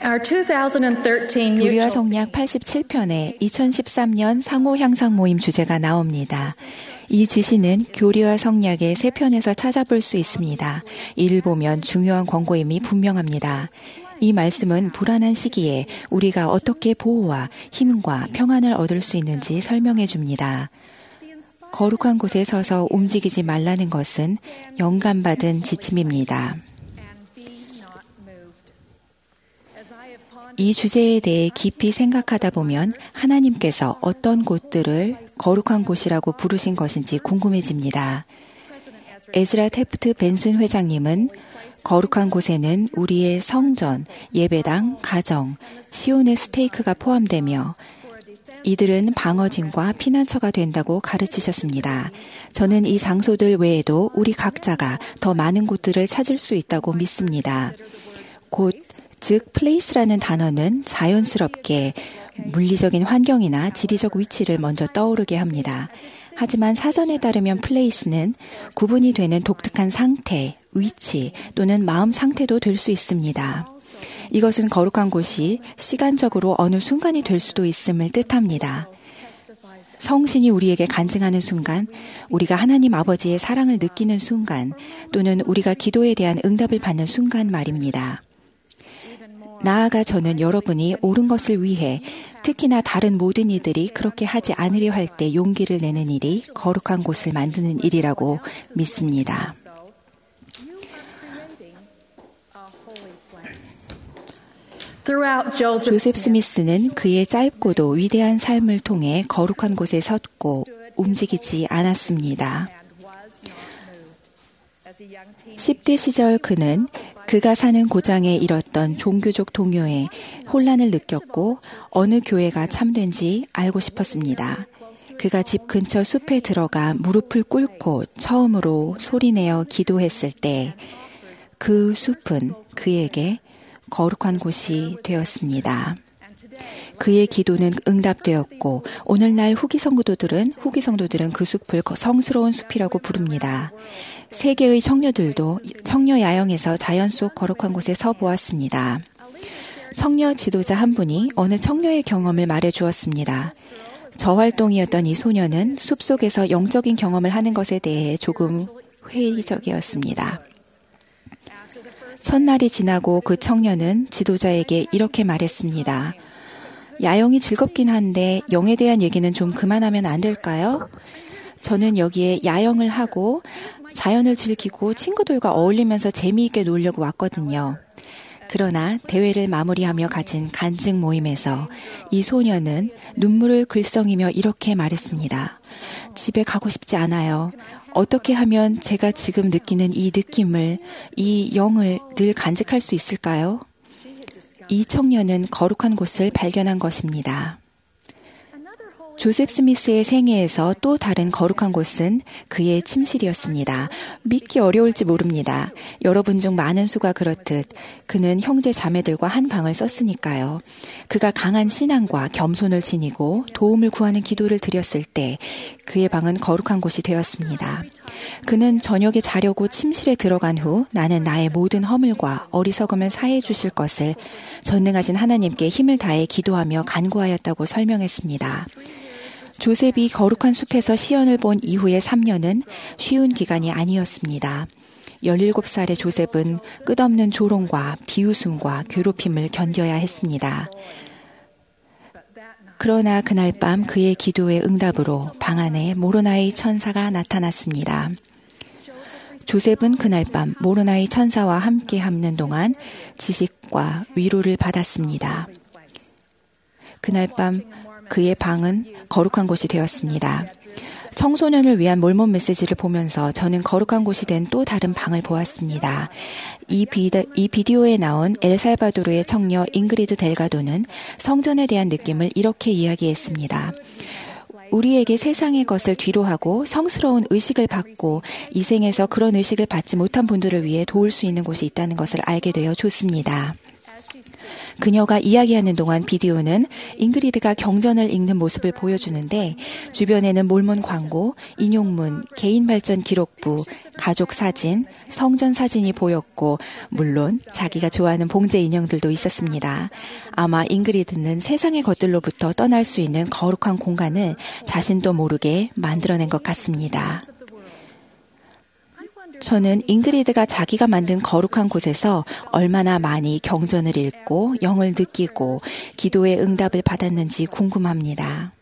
Our 2013 교리와 성약 87편에 2013년 상호 향상 모임 주제가 나옵니다. 이 지시는 교리와 성약의 3편에서 찾아볼 수 있습니다. 이를 보면 중요한 권고임이 분명합니다. 이 말씀은 불안한 시기에 우리가 어떻게 보호와 힘과 평안을 얻을 수 있는지 설명해 줍니다. 거룩한 곳에 서서 움직이지 말라는 것은 영감받은 지침입니다. 이 주제에 대해 깊이 생각하다 보면 하나님께서 어떤 곳들을 거룩한 곳이라고 부르신 것인지 궁금해집니다. 에즈라 테프트 벤슨 회장님은 거룩한 곳에는 우리의 성전, 예배당, 가정, 시온의 스테이크가 포함되며 이들은 방어진과 피난처가 된다고 가르치셨습니다. 저는 이 장소들 외에도 우리 각자가 더 많은 곳들을 찾을 수 있다고 믿습니다. 곳, 즉 place라는 단어는 자연스럽게 물리적인 환경이나 지리적 위치를 먼저 떠오르게 합니다. 하지만 사전에 따르면 place는 구분이 되는 독특한 상태, 위치 또는 마음 상태도 될 수 있습니다. 이것은 거룩한 곳이 시간적으로 어느 순간이 될 수도 있음을 뜻합니다. 성신이 우리에게 간증하는 순간, 우리가 하나님 아버지의 사랑을 느끼는 순간, 또는 우리가 기도에 대한 응답을 받는 순간 말입니다. 나아가 저는 여러분이 옳은 것을 위해 특히나 다른 모든 이들이 그렇게 하지 않으려 할 때 용기를 내는 일이 거룩한 곳을 만드는 일이라고 믿습니다. 조셉 스미스는 그의 짧고도 위대한 삶을 통해 거룩한 곳에 섰고 움직이지 않았습니다. 10대 시절 그는 그가 사는 고장에 일었던 종교적 동요에 혼란을 느꼈고 어느 교회가 참된지 알고 싶었습니다. 그가 집 근처 숲에 들어가 무릎을 꿇고 처음으로 소리내어 기도했을 때 그 숲은 그에게 거룩한 곳이 되었습니다. 그의 기도는 응답되었고 오늘날 후기 성도들은 그 숲을 성스러운 숲이라고 부릅니다. 세계의 청녀들도 청녀 야영에서 자연 속 거룩한 곳에 서 보았습니다. 청녀 지도자 한 분이 어느 청녀의 경험을 말해 주었습니다. 저활동이었던 이 소녀는 숲속에서 영적인 경험을 하는 것에 대해 조금 회의적이었습니다. 첫날이 지나고 그 청년은 지도자에게 이렇게 말했습니다. 야영이 즐겁긴 한데 영에 대한 얘기는 좀 그만하면 안 될까요? 저는 여기에 야영을 하고 자연을 즐기고 친구들과 어울리면서 재미있게 놀려고 왔거든요. 그러나 대회를 마무리하며 가진 간증 모임에서 이 소녀는 눈물을 글썽이며 이렇게 말했습니다. 집에 가고 싶지 않아요. 어떻게 하면 제가 지금 느끼는 이 느낌을, 이 영을 늘 간직할 수 있을까요? 이 청년은 거룩한 곳을 발견한 것입니다. 조셉 스미스의 생애에서 또 다른 거룩한 곳은 그의 침실이었습니다. 믿기 어려울지 모릅니다. 여러분 중 많은 수가 그렇듯 그는 형제 자매들과 한 방을 썼으니까요. 그가 강한 신앙과 겸손을 지니고 도움을 구하는 기도를 드렸을 때 그의 방은 거룩한 곳이 되었습니다. 그는 저녁에 자려고 침실에 들어간 후 나는 나의 모든 허물과 어리석음을 사해 주실 것을 전능하신 하나님께 힘을 다해 기도하며 간구하였다고 설명했습니다. 조셉이 거룩한 숲에서 시연을 본 이후의 3년은 쉬운 기간이 아니었습니다. 17살의 조셉은 끝없는 조롱과 비웃음과 괴롭힘을 견뎌야 했습니다. 그러나 그날 밤 그의 기도의 응답으로 방 안에 모로나의 천사가 나타났습니다. 조셉은 그날 밤 모로나의 천사와 함께 함는 동안 지식과 위로를 받았습니다. 그날 밤 그의 방은 거룩한 곳이 되었습니다. 청소년을 위한 몰몬 메시지를 보면서 저는 거룩한 곳이 된 또 다른 방을 보았습니다. 이 비디오에 나온 엘살바도르의 청녀 잉그리드 델가도는 성전에 대한 느낌을 이렇게 이야기했습니다. 우리에게 세상의 것을 뒤로하고 성스러운 의식을 받고 이 생에서 그런 의식을 받지 못한 분들을 위해 도울 수 있는 곳이 있다는 것을 알게 되어 좋습니다. 그녀가 이야기하는 동안 비디오는 잉그리드가 경전을 읽는 모습을 보여주는데 주변에는 몰몬 광고, 인용문, 개인 발전 기록부, 가족 사진, 성전 사진이 보였고 물론 자기가 좋아하는 봉제 인형들도 있었습니다. 아마 잉그리드는 세상의 것들로부터 떠날 수 있는 거룩한 공간을 자신도 모르게 만들어낸 것 같습니다. 저는 잉그리드가 자기가 만든 거룩한 곳에서 얼마나 많이 경전을 읽고 영을 느끼고 기도의 응답을 받았는지 궁금합니다.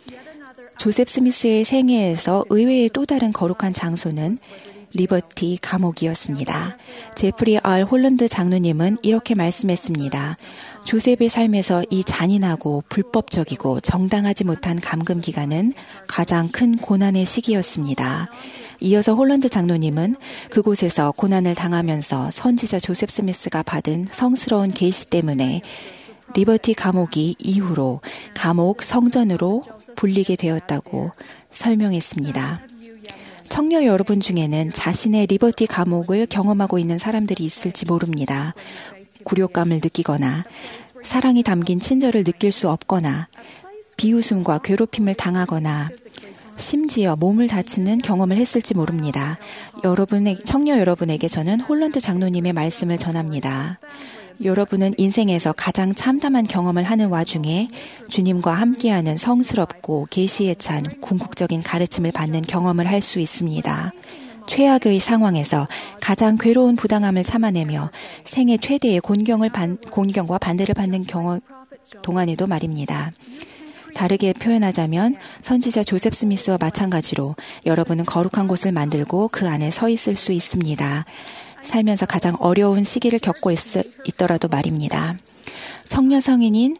조셉 스미스의 생애에서 의외의 또 다른 거룩한 장소는 리버티 감옥이었습니다. 제프리 R. 홀런드 장로님은 이렇게 말씀했습니다. 조셉의 삶에서 이 잔인하고 불법적이고 정당하지 못한 감금 기간은 가장 큰 고난의 시기였습니다. 이어서 홀런드 장로님은 그곳에서 고난을 당하면서 선지자 조셉 스미스가 받은 성스러운 계시 때문에 리버티 감옥이 이후로 감옥 성전으로 불리게 되었다고 설명했습니다. 청녀 여러분 중에는 자신의 리버티 감옥을 경험하고 있는 사람들이 있을지 모릅니다. 굴욕감을 느끼거나 사랑이 담긴 친절을 느낄 수 없거나 비웃음과 괴롭힘을 당하거나 심지어 몸을 다치는 경험을 했을지 모릅니다. 청녀 여러분에게 저는 홀런드 장로님의 말씀을 전합니다. 여러분은 인생에서 가장 참담한 경험을 하는 와중에 주님과 함께하는 성스럽고 계시에 찬 궁극적인 가르침을 받는 경험을 할 수 있습니다. 최악의 상황에서 가장 괴로운 부당함을 참아내며 생애 최대의 곤경과 반대를 받는 동안에도 말입니다. 다르게 표현하자면 선지자 조셉 스미스와 마찬가지로 여러분은 거룩한 곳을 만들고 그 안에 서 있을 수 있습니다. 살면서 가장 어려운 시기를 겪고 있더라도 말입니다. 청년 성인인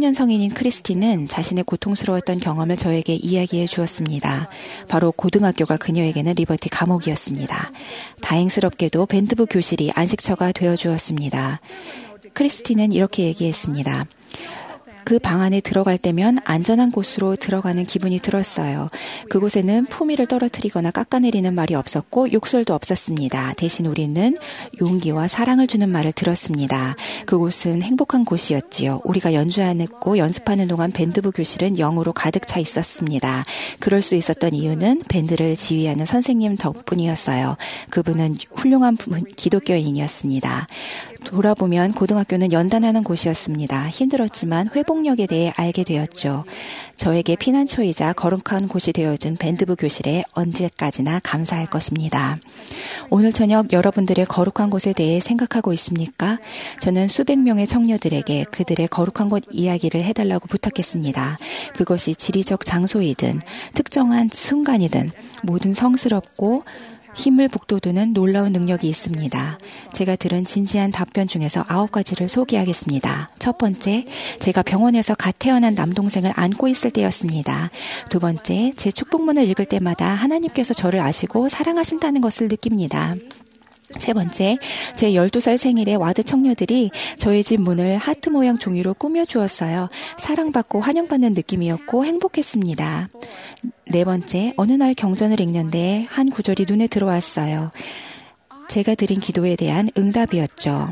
크리스티는 자신의 고통스러웠던 경험을 저에게 이야기해 주었습니다. 바로 고등학교가 그녀에게는 리버티 감옥이었습니다. 다행스럽게도 밴드부 교실이 안식처가 되어 주었습니다. 크리스티는 이렇게 얘기했습니다. 그 방 안에 들어갈 때면 안전한 곳으로 들어가는 기분이 들었어요. 그곳에는 품위를 떨어뜨리거나 깎아내리는 말이 없었고 욕설도 없었습니다. 대신 우리는 용기와 사랑을 주는 말을 들었습니다. 그곳은 행복한 곳이었지요. 우리가 연주하고 연습하는 동안 밴드부 교실은 영으로 가득 차 있었습니다. 그럴 수 있었던 이유는 밴드를 지휘하는 선생님 덕분이었어요. 그분은 훌륭한 기독교인이었습니다. 돌아보면 고등학교는 연단하는 곳이었습니다. 힘들었지만 회복력에 대해 알게 되었죠. 저에게 피난처이자 거룩한 곳이 되어준 밴드부 교실에 언제까지나 감사할 것입니다. 오늘 저녁 여러분들의 거룩한 곳에 대해 생각하고 있습니까? 저는 수백 명의 청녀들에게 그들의 거룩한 곳 이야기를 해달라고 부탁했습니다. 그것이 지리적 장소이든 특정한 순간이든 모든 성스럽고 힘을 북돋우는 놀라운 능력이 있습니다. 제가 들은 진지한 답변 중에서 9가지를 소개하겠습니다. 첫 번째, 제가 병원에서 갓 태어난 남동생을 안고 있을 때였습니다. 두 번째, 제 축복문을 읽을 때마다 하나님께서 저를 아시고 사랑하신다는 것을 느낍니다. 세 번째, 제 12살 생일에 와드 청녀들이 저희 집 문을 하트 모양 종이로 꾸며주었어요. 사랑받고 환영받는 느낌이었고 행복했습니다. 네 번째, 어느 날 경전을 읽는데 한 구절이 눈에 들어왔어요. 제가 드린 기도에 대한 응답이었죠.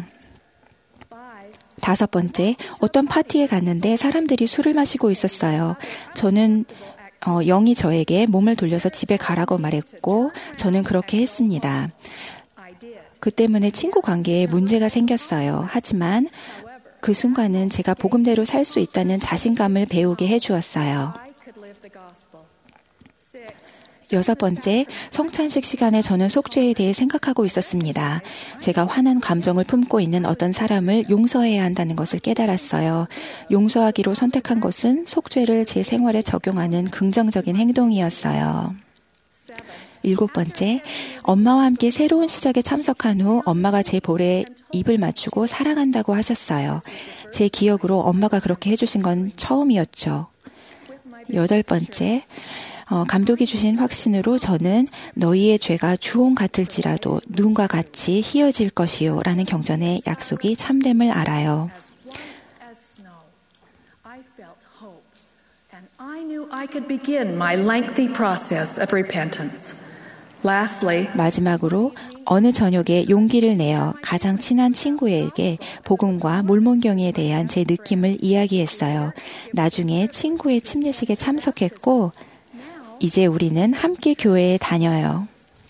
다섯 번째, 어떤 파티에 갔는데 사람들이 술을 마시고 있었어요. 저는 영이 저에게 몸을 돌려서 집에 가라고 말했고 저는 그렇게 했습니다. 그 때문에 친구 관계에 문제가 생겼어요. 하지만 그 순간은 제가 복음대로 살 수 있다는 자신감을 배우게 해주었어요. 여섯 번째, 성찬식 시간에 저는 속죄에 대해 생각하고 있었습니다. 제가 화난 감정을 품고 있는 어떤 사람을 용서해야 한다는 것을 깨달았어요. 용서하기로 선택한 것은 속죄를 제 생활에 적용하는 긍정적인 행동이었어요. 일곱 번째, 엄마와 함께 새로운 시작에 참석한 후 엄마가 제 볼에 입을 맞추고 사랑한다고 하셨어요. 제 기억으로 엄마가 그렇게 해주신 건 처음이었죠. 여덟 번째, 감독이 주신 확신으로 저는 너희의 죄가 주홍 같을지라도 눈과 같이 희어질 것이요 라는 경전의 약속이 참됨을 알아요. I knew I could begin my lengthy process of repentance. Lastly, 마지막으로 어느 저녁에 용기를 내어 가장 친한 친구에게 복음과 몰몬경에 대한 제 느낌을 이야기했어요. 나중에 친구의 침례식에 참석했고 이제 우리는 함께 교회에 다녀요.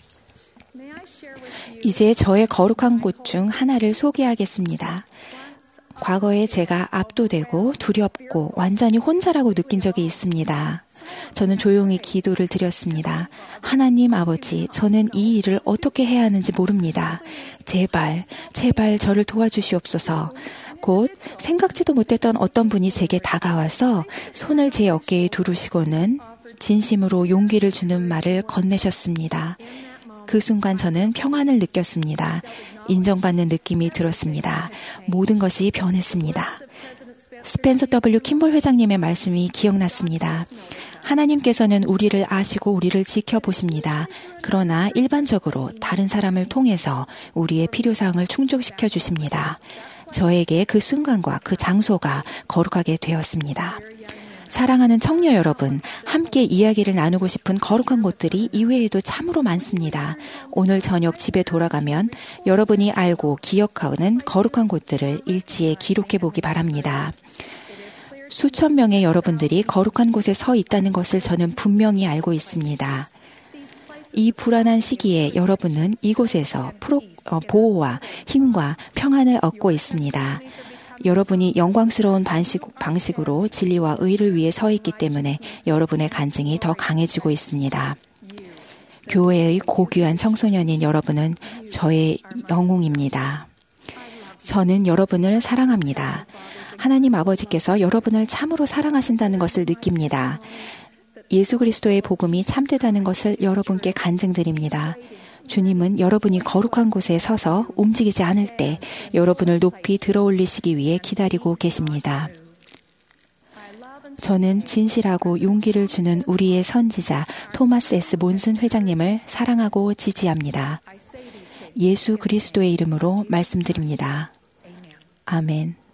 이제 저의 거룩한 곳 중 하나를 소개하겠습니다. 과거에 제가 압도되고 두렵고 완전히 혼자라고 느낀 적이 있습니다. 저는 조용히 기도를 드렸습니다. 하나님 아버지, 저는 이 일을 어떻게 해야 하는지 모릅니다. 제발 저를 도와주시옵소서. 곧 생각지도 못했던 어떤 분이 제게 다가와서 손을 제 어깨에 두르시고는 진심으로 용기를 주는 말을 건네셨습니다. 그 순간 저는 평안을 느꼈습니다. 인정받는 느낌이 들었습니다. 모든 것이 변했습니다. 스펜서 W. 킴볼 회장님의 말씀이 기억났습니다. 하나님께서는 우리를 아시고 우리를 지켜보십니다. 그러나 일반적으로 다른 사람을 통해서 우리의 필요사항을 충족시켜 주십니다. 저에게 그 순간과 그 장소가 거룩하게 되었습니다. 사랑하는 청녀 여러분, 함께 이야기를 나누고 싶은 거룩한 곳들이 이외에도 참으로 많습니다. 오늘 저녁 집에 돌아가면 여러분이 알고 기억하는 거룩한 곳들을 일지에 기록해 보기 바랍니다. 수천 명의 여러분들이 거룩한 곳에 서 있다는 것을 저는 분명히 알고 있습니다. 이 불안한 시기에 여러분은 이곳에서 보호와 힘과 평안을 얻고 있습니다. 여러분이 영광스러운 방식으로 진리와 의를 위해 서 있기 때문에 여러분의 간증이 더 강해지고 있습니다. 교회의 고귀한 청소년인 여러분은 저의 영웅입니다. 저는 여러분을 사랑합니다. 하나님 아버지께서 여러분을 참으로 사랑하신다는 것을 느낍니다. 예수 그리스도의 복음이 참되다는 것을 여러분께 간증드립니다. 주님은 여러분이 거룩한 곳에 서서 움직이지 않을 때 여러분을 높이 들어올리시기 위해 기다리고 계십니다. 저는 진실하고 용기를 주는 우리의 선지자 토마스 S. 몬슨 회장님을 사랑하고 지지합니다. 예수 그리스도의 이름으로 말씀드립니다. 아멘.